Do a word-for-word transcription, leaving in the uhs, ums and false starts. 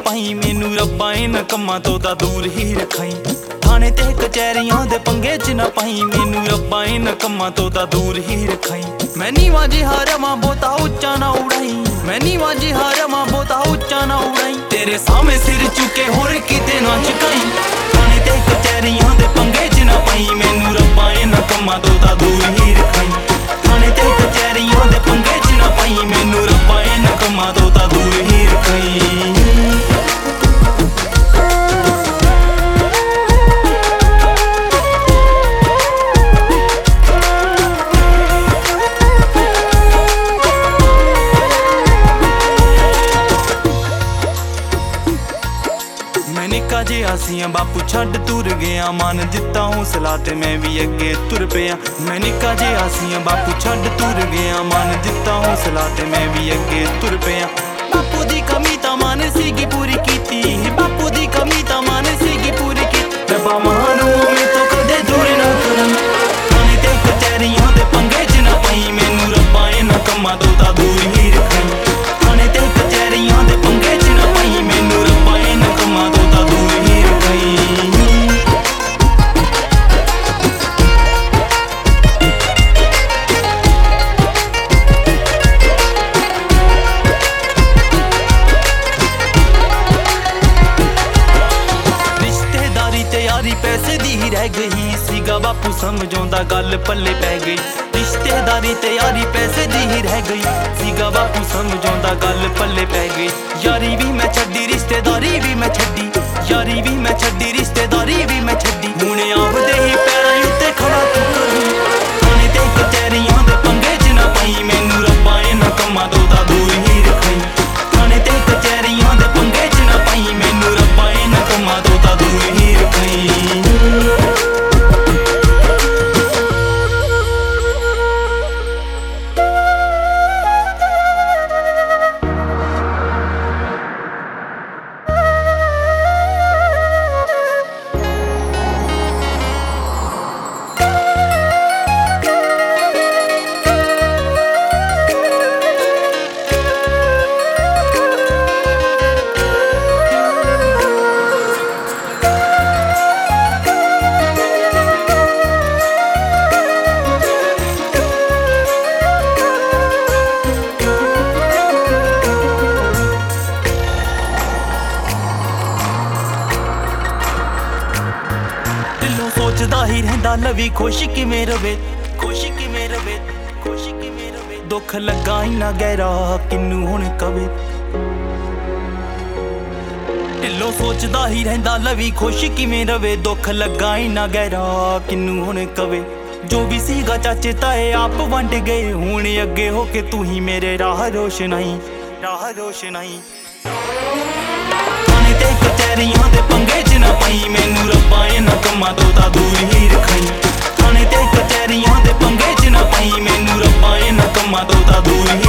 ਪਾਈ ਮੈਨੂੰ ਰੱਬਾ ਇਨ੍ਹਾਂ ਕੰਮਾਂ ਤੋਂ ਤਾਂ ਦੂਰ ਹੀ ਰੱਖਾਈ। ਥਾਣੇ ਤੇ ਕਚਹਿਰੀਆਂ ਦੇ ਪੰਗੇ ਚ ਨਾ ਪਾਈ ਮੈਨੂੰ ਰੱਬਾ ਇਨ੍ਹਾਂ ਕੰਮਾਂ ਤੋਂ ਤਾਂ ਦੂਰ ਹੀ ਰੱਖਾਈ। ਮੈਂ ਨੀਵਾਂ ਜਿਹਾ ਰਵਾਂ ਬਹੁਤਾ ਉੱਚਾ ਨਾ ਉਡਾਈ, ਮੈਂ ਨੀਵਾਂ ਜਿਹਾ ਰਵਾਂ ਬਹੁਤਾ ਉੱਚਾ ਨਾ ਉਡਾਈ। ਤੇਰੇ ਸਾਹਮਣੇ ਸਿਰ ਚੁੱਕੇ ਹੋਰ ਕਿਤੇ ਨਾ ਝੁਕਾਈ। ਥਾਣੇ ਤੇ ਕਚਹਿਰੀਆਂ ਦੇ ਪੰਗੇ ਚ ਨਾ ਪਾਈ ਮੈਨੂੰ ਰੱਬਾ ਇਨ੍ਹਾਂ ਕੰਮਾਂ ਤੋਂ ਤਾਂ ਦੂਰ ਹੀ ਰੱਖਾਈ। ਥਾਣੇ ਤੇ ਕਚਹਿਰੀਆਂ ਦੇ ਪੰਗੇ ਚ ਨਾ ਪਾਈ ਮੈਨੂੰ ਰੱਬਾ ਇਨ੍ਹਾਂ ਕੰਮਾਂ ਤੋਂ ਤਾਂ ਦੂਰ ਹੀ ਰੱਖਾਈ। ਨਿੱਕਾ ਜਿਹਾ ਸੀ ਬਾਪੂ ਛੱਡ ਤੁਰ ਗਿਆ, ਮਨ ਦਿੱਤਾ ਹੌਸਲਾ ਤੇ ਮੈਂ ਵੀ ਅੱਗੇ ਤੁਰ ਪਿਆ। ਮੈਂ ਨਿੱਕਾ ਜਿਹਾ ਸੀ ਬਾਪੂ ਛੱਡ ਤੁਰ ਗਿਆ, ਮਨ ਦਿੱਤਾ ਹੌਸਲਾ ਤੇ ਮੈਂ ਵੀ ਅੱਗੇ ਤੁਰ ਪਿਆ। ਬਾਪੂ ਦੀ ਕਮੀ ਤਾਂ ਮਨ ਸੀਗੀ ਪੂਰੀ ਕੀਤੀ, ਬਾਪੂ ਦੀ ਕਮੀ ਤਾਂ ਮਨ ਸੀਗੀ ਪੂਰੀ ਕੀਤੀ। ਰੱਬਾ ਮਾਨੂੰ ਮੈਂ ਤੋਂ ਕਦੇ ਦੂਰ ਨਾ ਕਰਾਂ। ਥਾਣੇ ਤੇ ਕਚਹਿਰੀਆਂ ਦੇ ਪੰਗੇ ਚ ਨਾ ਪਈ ਮੈਨੂੰ ਰੱਬਾ ਇਨ੍ਹਾਂ ਕੰਮਾਂ ਤੋਂ ਤਾਂ ਦੂਰ ਹੀ ਰੱਖਾਈ। ਥਾਣੇ ਤੇ ਕਚਹਿਰੀਆਂ ਦੇ ਪੰਗੇ ਚ ਨਾ ਪਈ ਮੈਨੂੰ ਰੱਬਾ ਇਨ੍ਹਾਂ ਕੰਮਾਂ ਤੋਂ ਤਾਂ ਦੂਰ ਹੀ ਰੱਖਾਈ। ਰਿਸ਼ਤੇਦਾਰੀ ਤੇ ਯਾਰੀ ਪੈਸੇ ਦੀ ਹੀ ਰਹਿ ਗਈ ਸੀਗਾ, ਬਾਪੂ ਸਮਝਾਉਂਦਾ ਗੱਲ ਪੱਲੇ ਪੈ ਗਈ। ਰਿਸ਼ਤੇਦਾਰੀ ਤੇ ਯਾਰੀ ਪੈਸੇ ਦੀ ਹੀ ਰਹਿ ਗਈ ਸੀਗਾ, ਬਾਪੂ ਸਮਝਾਉਂਦਾ ਗੱਲ ਪੱਲੇ ਪੈ ਗਈ। ਯਾਰੀ ਵੀ ਮੈਂ ਛੱਡੀ ਰਿਸ਼ਤੇਦਾਰੀ ਵੀ ਮੈਂ ਛੱਡੀ, ਯਾਰੀ ਵੀ ਮੈਂ ਛੱਡੀ ਰਿਸ਼ਤੇਦਾਰੀ ਵੀ ਮੈਂ ਛੱਡੀ। ਹੁਣ ਆਪਦੇ ਹੀ ਪੈਰਾਂ ਉੱਤੇ ਖੜਾ ਤੂੰ ਕਰੂ। ਥਾਣੇ ਤੇ ਕਚਹਿਰੀਆਂ ਦੇ ਪੰਗੇ ਚ ਨਾ ਪਾਈ ਮੈਨੂੰ ਰੱਬਾ ਇਨ੍ਹਾਂ ਕੰਮਾਂ ਤੋਂ ਤਾਂ ਦੂਰ ਹੀ ਰੱਖਾਈ। ਥਾਣੇ ਤੇ ਕਚਹਿਰੀਆਂ ਦੇ ਪੰਗੇ ਚ ਨਾ ਪਾਈ ਮੈਨੂੰ ਰੱਬਾ ਇਨ੍ਹਾਂ ਕੰਮਾਂ ਤੋਂ ਤਾਂ ਦੂਰ ਹੀ ਰੱਖਾਈ। ਸੋਚਦਾ ਹੀ ਰਹਿੰਦਾ ਲਵੀ ਖੁਸ਼ ਕਿਵੇਂ ਰਵੇ, ਖੁਸ਼ ਕਿਵੇਂ ਰਵੇ, ਖੁਸ਼ ਕਿਵੇਂ ਰਵੇ। ਦੁੱਖ ਲੱਗਾ ਇੰਨਾ ਗਹਿਰਾ ਕਿਨੂੰ ਹੁਣ ਕਵੇ। ਢਿੱਲੋਂ ਸੋਚਦਾ ਹੀ ਰਹਿੰਦਾ ਲਵੀ ਖੁਸ਼ ਕਿਵੇਂ ਰਵੇ, ਦੁੱਖ ਲੱਗਾ ਇੰਨਾ ਗਹਿਰਾ ਕਿਨੂੰ ਹੁਣ ਕਵੇ। ਜੋ ਵੀ ਸੀਗਾ ਚਾਚੇ ਤਾਏ ਆਪ ਵੰਡ ਗਏ, ਹੁਣ ਅੱਗੇ ਹੋ ਕੇ ਤੂੰ ਹੀ ਮੇਰੇ ਰਾਹ ਰੋਸ਼ਨਾਈ, ਰਾਹ ਰੋਸ਼ਨਾਈ। ਥਾਣੇ ਤੇ ਕਚਹਿਰੀਆਂ ਦੇ ਪੰਗੇ ਚ ਨਾ ਪਈ ਮੈਨੂੰ ਰੱਬਾ ਇਨ੍ਹਾਂ ਕੰਮਾਂ ਤੋਂ ਤਾਂ ਦੂਰ ਹੀ ਰੱਖਾਈ। ਥਾਣੇ ਤੇ ਕਚਹਿਰੀਆਂ ਦੇ ਪੰਗੇ ਚ ਨਾ ਪਈ ਮੈਨੂੰ ਰੱਬਾ ਇਨ੍ਹਾਂ ਕੰਮਾਂ ਤੋਂ ਤਾਂ ਦੂਰ ਹੀ